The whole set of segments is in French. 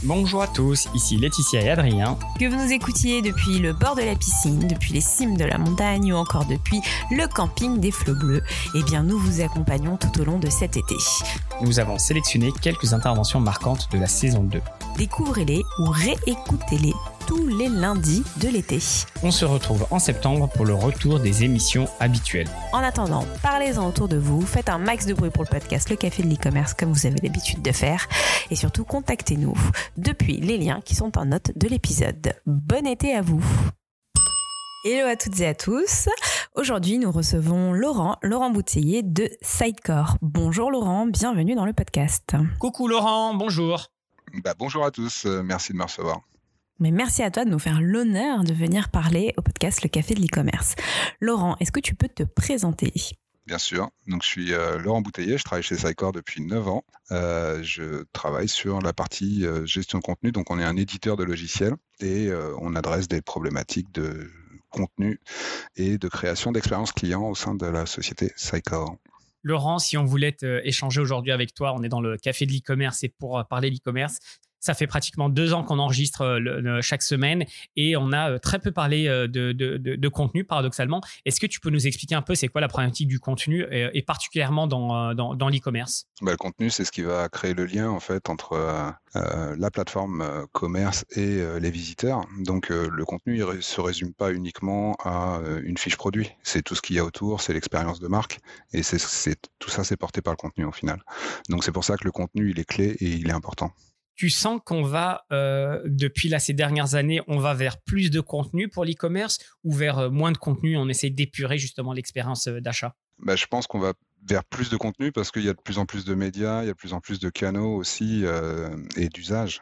Bonjour à tous, ici Laetitia et Adrien. Que vous nous écoutiez depuis le bord de la piscine, depuis les cimes de la montagne ou encore depuis le camping des Flots Bleus, eh bien nous vous accompagnons tout au long de cet été. Nous avons sélectionné quelques interventions marquantes de la saison 2. Découvrez-les ou réécoutez-les tous les lundis de l'été. On se retrouve en septembre pour le retour des émissions habituelles. En attendant, parlez-en autour de vous, faites un max de bruit pour le podcast Le Café de l'e-commerce comme vous avez l'habitude de faire et surtout contactez-nous depuis les liens qui sont en note de l'épisode. Bon été à vous! Hello à toutes et à tous. Aujourd'hui, nous recevons Laurent Bouteiller de Sitecore. Bonjour Laurent, bienvenue dans le podcast. Coucou Laurent, bonjour. Bonjour à tous, merci de me recevoir. Mais merci à toi de nous faire l'honneur de venir parler au podcast Le Café de l'e-commerce. Laurent, est-ce que tu peux te présenter ? Bien sûr, donc je suis Laurent Bouteiller, je travaille chez Sitecore depuis 9 ans. Je travaille sur la partie gestion de contenu, donc on est un éditeur de logiciels et on adresse des problématiques de contenu et de création d'expériences clients au sein de la société Sitecore. Laurent, si on voulait échanger aujourd'hui avec toi, on est dans le Café de l'e-commerce et pour parler de l'e-commerce, ça fait pratiquement 2 ans qu'on enregistre chaque semaine et on a très peu parlé de contenu, paradoxalement. Est-ce que tu peux nous expliquer un peu c'est quoi la problématique du contenu et particulièrement dans l'e-commerce ? Le contenu, c'est ce qui va créer le lien en fait entre la plateforme commerce et les visiteurs. Donc le contenu ne se résume pas uniquement à une fiche produit. C'est tout ce qu'il y a autour, c'est l'expérience de marque et tout ça, c'est porté par le contenu au final. Donc c'est pour ça que le contenu, il est clé et il est important. Tu sens qu'on va, depuis ces dernières années, on va vers plus de contenu pour l'e-commerce ou vers moins de contenu, on essaie d'épurer justement l'expérience d'achat ? Je pense qu'on va vers plus de contenu parce qu'il y a de plus en plus de médias, il y a de plus en plus de canaux aussi et d'usages.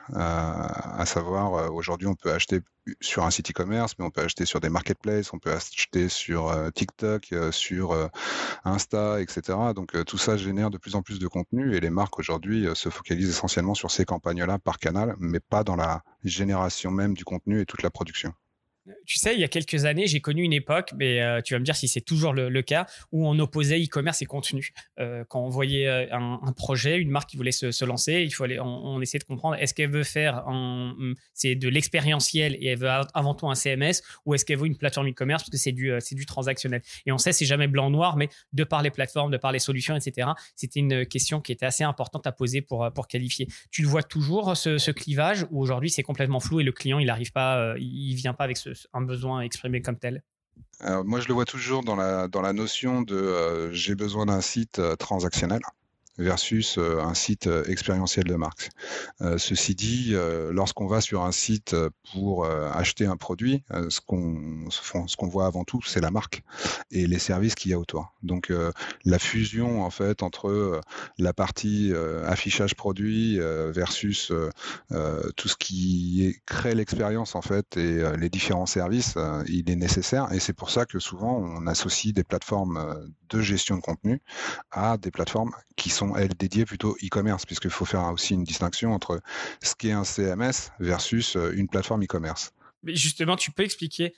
À savoir, aujourd'hui, on peut acheter sur un site e-commerce, mais on peut acheter sur des marketplaces, on peut acheter sur TikTok, sur Insta, etc. Donc tout ça génère de plus en plus de contenu et les marques aujourd'hui se focalisent essentiellement sur ces campagnes-là par canal, mais pas dans la génération même du contenu et toute la production. Tu sais, il y a quelques années, j'ai connu une époque, mais tu vas me dire si c'est toujours le cas, où on opposait e-commerce et contenu. Quand on voyait un projet, une marque qui voulait se lancer, on essayait de comprendre est-ce qu'elle veut faire c'est de l'expérientiel et elle veut avant tout un CMS ou est-ce qu'elle veut une plateforme e-commerce parce que c'est du transactionnel. Et on sait, c'est jamais blanc-noir, mais de par les plateformes, de par les solutions, etc., c'était une question qui était assez importante à poser pour qualifier. Tu le vois toujours, ce clivage, où aujourd'hui, c'est complètement flou et le client, il n'arrive pas, il vient pas avec un besoin exprimé comme tel? Alors, moi, je le vois toujours dans la notion de j'ai besoin d'un site transactionnel versus un site expérientiel de marque. Ceci dit, lorsqu'on va sur un site pour acheter un produit, ce qu'on voit avant tout, c'est la marque et les services qu'il y a autour. Donc, la fusion en fait entre la partie affichage produit versus tout ce qui crée l'expérience en fait et les différents services, il est nécessaire et c'est pour ça que souvent on associe des plateformes de gestion de contenu à des plateformes qui sont, elles, dédiées plutôt e-commerce, puisqu'il faut faire aussi une distinction entre ce qui est un CMS versus une plateforme e-commerce. Mais justement, tu peux expliquer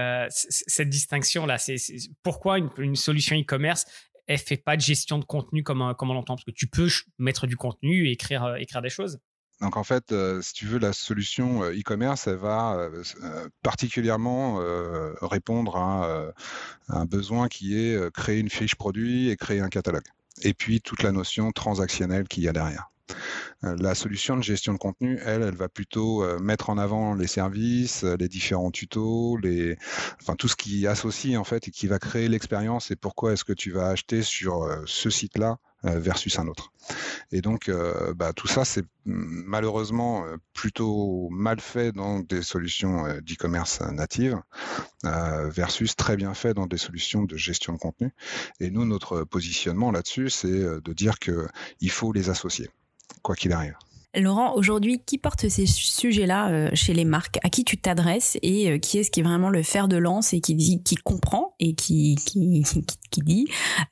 cette distinction-là. C'est pourquoi une solution e-commerce, elle ne fait pas de gestion de contenu comme on l'entend? Parce que tu peux mettre du contenu et écrire des choses. Donc en fait, si tu veux, la solution e-commerce, elle va particulièrement répondre à un besoin qui est créer une fiche produit et créer un catalogue. Et puis toute la notion transactionnelle qu'il y a derrière. La solution de gestion de contenu, elle va plutôt mettre en avant les services, les différents tutos, tout ce qui associe en fait et qui va créer l'expérience et pourquoi est-ce que tu vas acheter sur ce site-là versus un autre. Et donc, tout ça, c'est malheureusement plutôt mal fait dans des solutions d'e-commerce natives versus très bien fait dans des solutions de gestion de contenu. Et nous, notre positionnement là-dessus, c'est de dire qu'il faut les associer, quoi qu'il arrive. Laurent, aujourd'hui, qui porte ces sujets-là chez les marques? À qui tu t'adresses et qui est-ce qui est vraiment le fer de lance et qui comprend et qui dit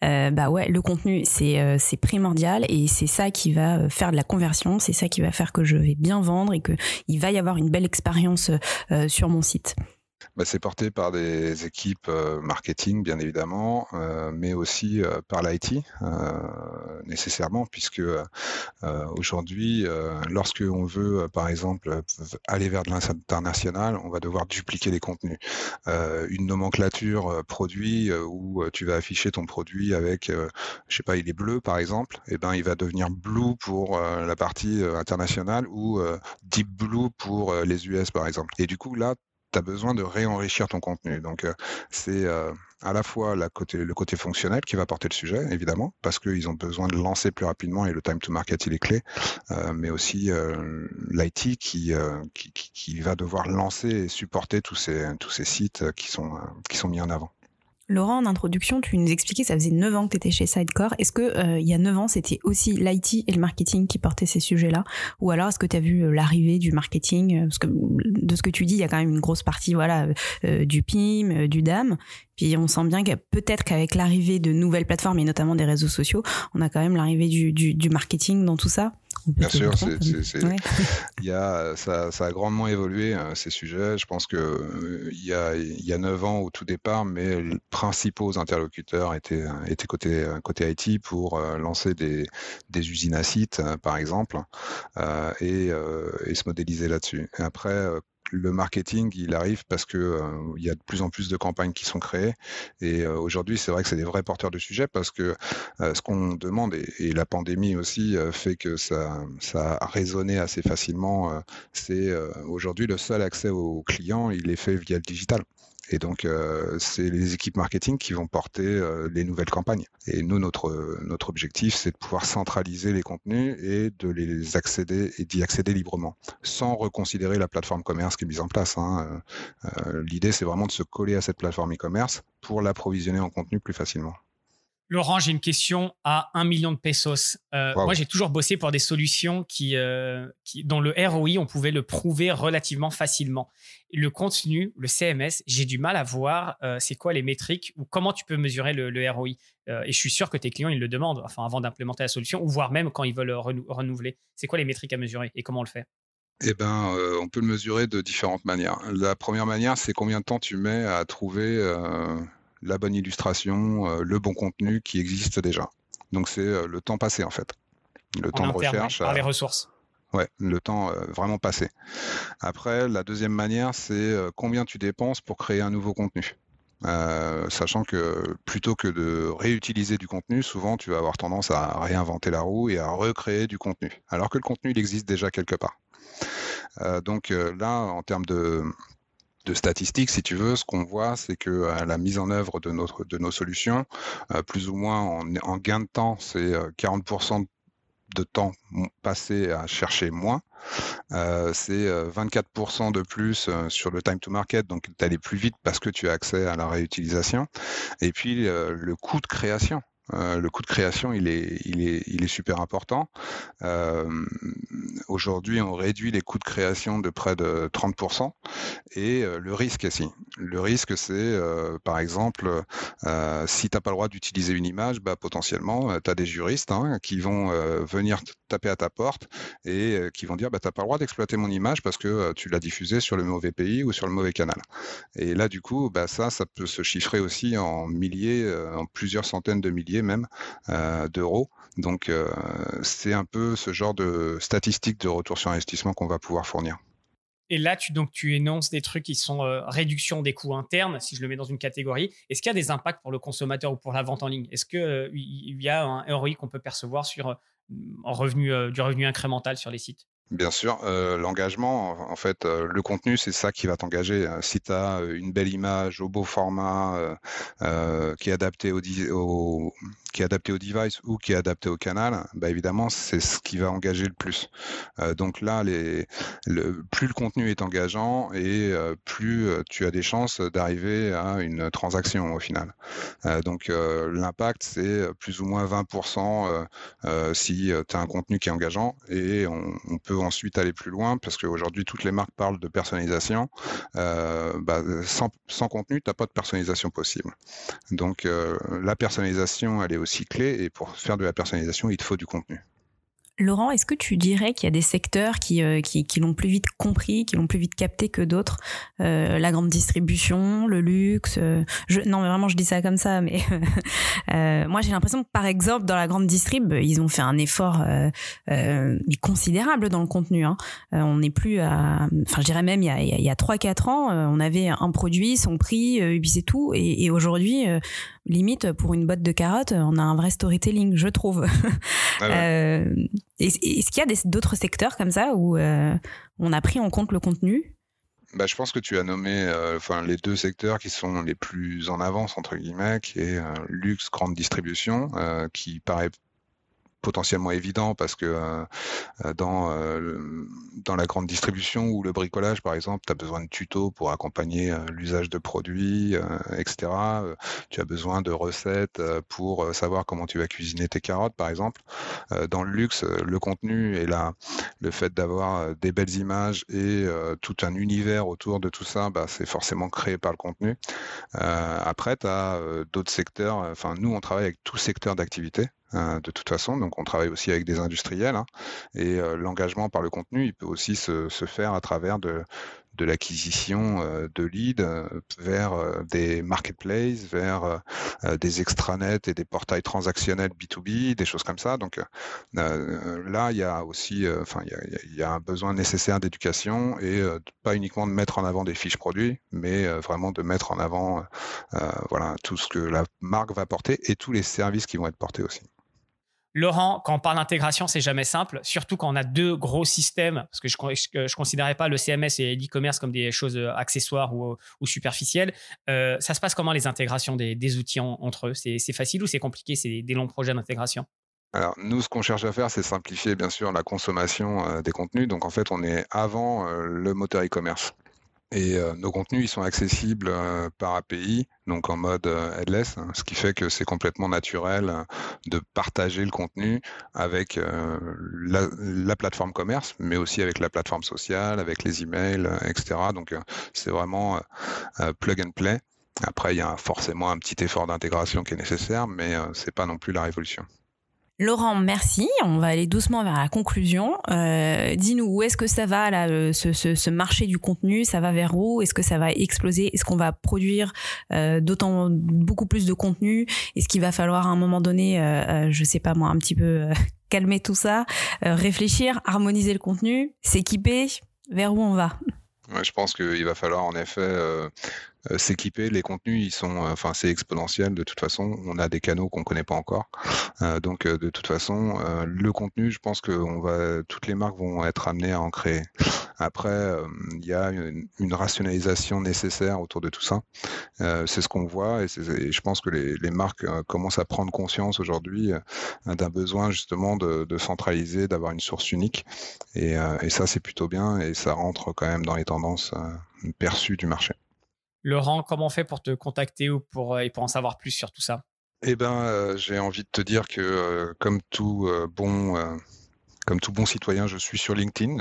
le contenu c'est primordial et c'est ça qui va faire de la conversion, c'est ça qui va faire que je vais bien vendre et que il va y avoir une belle expérience sur mon site. C'est porté par des équipes marketing, bien évidemment, mais aussi par l'IT, nécessairement, puisque aujourd'hui, lorsque on veut, par exemple, aller vers de l'international, on va devoir dupliquer les contenus. Une nomenclature produit où tu vas afficher ton produit avec, je sais pas, il est bleu, par exemple, et ben il va devenir blue pour la partie internationale ou deep blue pour les US, par exemple. Et du coup, là, tu as besoin de réenrichir ton contenu. Donc, c'est à la fois le côté fonctionnel qui va porter le sujet, évidemment, parce qu'ils ont besoin de lancer plus rapidement et le time to market, il est clé, mais aussi l'IT qui va devoir lancer et supporter tous ces sites qui sont mis en avant. Laurent, en introduction, tu nous expliquais que ça faisait 9 ans que tu étais chez Sidecore. Est-ce que il y a 9 ans, c'était aussi l'IT et le marketing qui portaient ces sujets-là? Ou alors, est-ce que tu as vu l'arrivée du marketing? Parce que de ce que tu dis, il y a quand même une grosse partie du PIM, du DAM. Puis on sent bien que peut-être qu'avec l'arrivée de nouvelles plateformes, et notamment des réseaux sociaux, on a quand même l'arrivée du marketing dans tout ça. Bien sûr, ça a grandement évolué, ces sujets. Je pense que il y a 9 ans au tout départ, mais les principaux interlocuteurs étaient côté IT pour lancer des usines à sites, par exemple, et se modéliser là-dessus. Et après, le marketing, il arrive parce que il y a de plus en plus de campagnes qui sont créées. Et aujourd'hui, c'est vrai que c'est des vrais porteurs de sujets parce que ce qu'on demande, et la pandémie aussi fait que ça a résonné assez facilement, c'est aujourd'hui le seul accès aux clients, il est fait via le digital. Et donc, c'est les équipes marketing qui vont porter les nouvelles campagnes. Et nous, notre objectif, c'est de pouvoir centraliser les contenus et de les accéder et d'y accéder librement, sans reconsidérer la plateforme commerce qui est mise en place. L'idée, c'est vraiment de se coller à cette plateforme e-commerce pour l'approvisionner en contenu plus facilement. Laurent, j'ai une question à 1 million de pesos. Wow. Moi, j'ai toujours bossé pour des solutions dont le ROI, on pouvait le prouver relativement facilement. Le contenu, le CMS, j'ai du mal à voir c'est quoi les métriques ou comment tu peux mesurer le ROI. Et je suis sûr que tes clients, ils le demandent avant d'implémenter la solution ou voire même quand ils veulent renouveler. C'est quoi les métriques à mesurer et comment on le fait? On peut le mesurer de différentes manières. La première manière, c'est combien de temps tu mets à trouver la bonne illustration, le bon contenu qui existe déjà. Donc, c'est le temps passé, en fait. Le temps de recherche. Par les ressources. Ouais, le temps vraiment passé. Après, la deuxième manière, c'est combien tu dépenses pour créer un nouveau contenu. Sachant que plutôt que de réutiliser du contenu, souvent, tu vas avoir tendance à réinventer la roue et à recréer du contenu, alors que le contenu, il existe déjà quelque part. Donc là, en termes de statistiques, si tu veux, ce qu'on voit, c'est que la mise en œuvre de nos solutions, plus ou moins en gain de temps, c'est 40% de temps passé à chercher moins. C'est 24% de plus sur le time to market, donc tu allais plus vite parce que tu as accès à la réutilisation. Et puis le coût de création. Le coût de création, il est super important. Aujourd'hui, on réduit les coûts de création de près de 30%. Et le risque aussi. Le risque, c'est, par exemple, si tu n'as pas le droit d'utiliser une image, potentiellement, tu as des juristes qui vont venir taper à ta porte et qui vont dire tu n'as pas le droit d'exploiter mon image parce que tu l'as diffusée sur le mauvais pays ou sur le mauvais canal. Et là, du coup, ça peut se chiffrer aussi en milliers, en plusieurs centaines de milliers même d'euros. Donc, c'est un peu ce genre de statistiques de retour sur investissement qu'on va pouvoir fournir. Et là, tu énonces des trucs qui sont réduction des coûts internes, si je le mets dans une catégorie. Est-ce qu'il y a des impacts pour le consommateur ou pour la vente en ligne? Est-ce qu'il y a un ROI qu'on peut percevoir sur du revenu incrémental sur les sites? Bien sûr, l'engagement, en fait, le contenu, c'est ça qui va t'engager. Si tu as une belle image au beau format, qui est adapté au device ou qui est adapté au canal, évidemment, c'est ce qui va engager le plus. Donc là, plus le contenu est engageant et plus tu as des chances d'arriver à une transaction au final. Donc l'impact, c'est plus ou moins 20% si tu as un contenu qui est engageant, et on peut ensuite aller plus loin parce qu'aujourd'hui toutes les marques parlent de personnalisation. Sans contenu, tu n'as pas de personnalisation possible. Donc la personnalisation, elle est aussi clé, et pour faire de la personnalisation, il te faut du contenu. Laurent, est-ce que tu dirais qu'il y a des secteurs qui l'ont plus vite compris, qui l'ont plus vite capté que d'autres, la grande distribution, le luxe, non mais vraiment je dis ça comme ça, mais moi j'ai l'impression que par exemple dans la grande distrib, ils ont fait un effort considérable dans le contenu. On n'est plus à, enfin je dirais même il y a 3-4 ans, on avait un produit, son prix, et puis c'est tout, et aujourd'hui limite pour une boîte de carottes, on a un vrai storytelling, je trouve. Ah ouais. Est-ce qu'il y a d'autres secteurs comme ça où on a pris en compte le contenu ? Je pense que tu as nommé les 2 secteurs qui sont les plus en avance, entre guillemets, qui est luxe, grande distribution, qui paraît potentiellement évident parce que dans la grande distribution ou le bricolage, par exemple, tu as besoin de tutos pour accompagner l'usage de produits, etc. Tu as besoin de recettes pour savoir comment tu vas cuisiner tes carottes, par exemple. Dans le luxe, le contenu et le fait d'avoir des belles images et tout un univers autour de tout ça, c'est forcément créé par le contenu. Après, tu as d'autres secteurs. Nous, on travaille avec tout secteur d'activité. De toute façon, donc on travaille aussi avec des industriels, et l'engagement par le contenu, il peut aussi se faire à travers de l'acquisition de leads vers des marketplaces, vers des extranets et des portails transactionnels B2B, des choses comme ça. Donc là, il y a aussi, il y a un besoin nécessaire d'éducation et pas uniquement de mettre en avant des fiches produits, mais vraiment de mettre en avant tout ce que la marque va porter et tous les services qui vont être portés aussi. Laurent, quand on parle d'intégration, c'est jamais simple, surtout quand on a 2 gros systèmes, parce que je considérais pas le CMS et l'e-commerce comme des choses accessoires ou superficielles. Ça se passe comment les intégrations des outils entre eux ? C'est facile ou c'est compliqué ? C'est des longs projets d'intégration ? Alors, nous, ce qu'on cherche à faire, c'est simplifier, bien sûr, la consommation des contenus. Donc, en fait, on est avant le moteur e-commerce. Et nos contenus, ils sont accessibles par API, donc en mode headless, ce qui fait que c'est complètement naturel de partager le contenu avec la plateforme commerce, mais aussi avec la plateforme sociale, avec les emails, etc. Donc c'est vraiment plug and play. Après, il y a forcément un petit effort d'intégration qui est nécessaire, mais c'est pas non plus la révolution. Laurent, merci. On va aller doucement vers la conclusion. Dis-nous, où est-ce que ça va là, ce marché du contenu ? Ça va vers où ? Est-ce que ça va exploser ? Est-ce qu'on va produire beaucoup plus de contenu ? Est-ce qu'il va falloir à un moment donné, je sais pas moi, un petit peu calmer tout ça, réfléchir, harmoniser le contenu, s'équiper ? Vers où on va ? Ouais, je pense qu'il va falloir en effet s'équiper. Les contenus, c'est exponentiel de toute façon. On a des canaux qu'on connaît pas encore. Donc de toute façon, le contenu, je pense que toutes les marques vont être amenées à en créer. Après, il y a une rationalisation nécessaire autour de tout ça. C'est ce qu'on voit et je pense que les marques commencent à prendre conscience aujourd'hui d'un besoin justement de centraliser, d'avoir une source unique. Et ça, c'est plutôt bien et ça rentre quand même dans les tendances perçues du marché. Laurent, comment on fait pour te contacter ou pour en savoir plus sur tout ça ? J'ai envie de te dire que comme tout bon citoyen, je suis sur LinkedIn.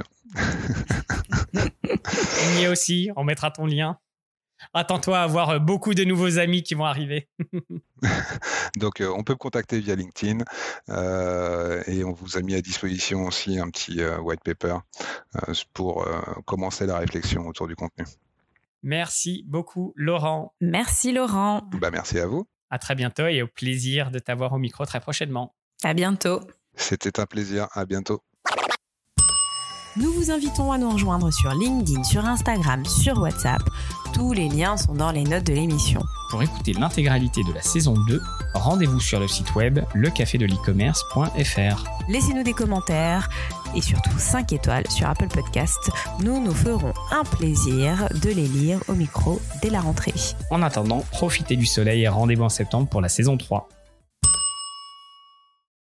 On y est aussi, on mettra ton lien. Attends-toi à avoir beaucoup de nouveaux amis qui vont arriver. Donc, on peut me contacter via LinkedIn et on vous a mis à disposition aussi un petit white paper pour commencer la réflexion autour du contenu. Merci beaucoup, Laurent. Merci, Laurent. Merci à vous. À très bientôt et au plaisir de t'avoir au micro très prochainement. À bientôt. C'était un plaisir. À bientôt. Nous vous invitons à nous rejoindre sur LinkedIn, sur Instagram, sur WhatsApp. Tous les liens sont dans les notes de l'émission. Pour écouter l'intégralité de la saison 2, rendez-vous sur le site web lecafedelecommerce.fr. Laissez-nous des commentaires et surtout 5 étoiles sur Apple Podcast. Nous nous ferons un plaisir de les lire au micro dès la rentrée. En attendant, profitez du soleil et rendez-vous en septembre pour la saison 3.